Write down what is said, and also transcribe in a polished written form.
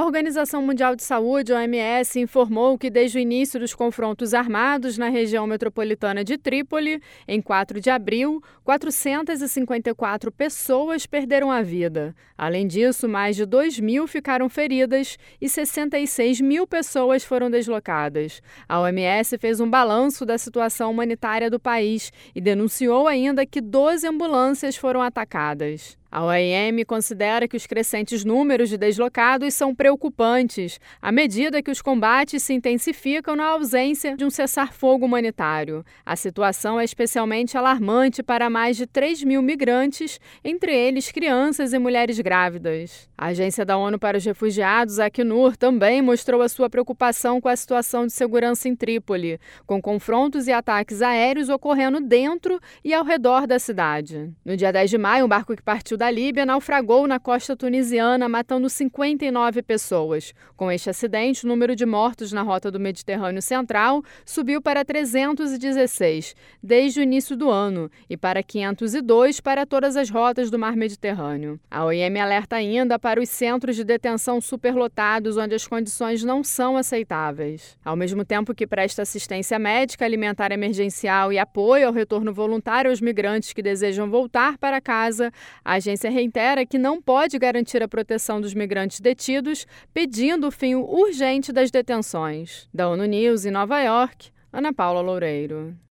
A Organização Mundial de Saúde, OMS, informou que desde o início dos confrontos armados na região metropolitana de Trípoli, em 4 de abril, 454 pessoas perderam a vida. Além disso, mais de 2.000 ficaram feridas e 66 mil pessoas foram deslocadas. A OMS fez um balanço da situação humanitária do país e denunciou ainda que 12 ambulâncias foram atacadas. A OIM considera que os crescentes números de deslocados são preocupantes, à medida que os combates se intensificam na ausência de um cessar-fogo humanitário. A situação é especialmente alarmante para mais de 3.000 migrantes, entre eles crianças e mulheres grávidas. A Agência da ONU para os Refugiados, Acnur, também mostrou a sua preocupação com a situação de segurança em Trípoli, com confrontos e ataques aéreos ocorrendo dentro e ao redor da cidade. No dia 10 de maio, um barco que partiu da Líbia naufragou na costa tunisiana, matando 59 pessoas. Com este acidente, o número de mortos na rota do Mediterrâneo Central subiu para 316 desde o início do ano e para 502 para todas as rotas do mar Mediterrâneo. A OIM alerta ainda para os centros de detenção superlotados, onde as condições não são aceitáveis. Ao mesmo tempo que presta assistência médica, alimentar emergencial e apoio ao retorno voluntário aos migrantes que desejam voltar para casa, a agência reitera que não pode garantir a proteção dos migrantes detidos, pedindo o fim urgente das detenções. Da ONU News em Nova York, Ana Paula Loureiro.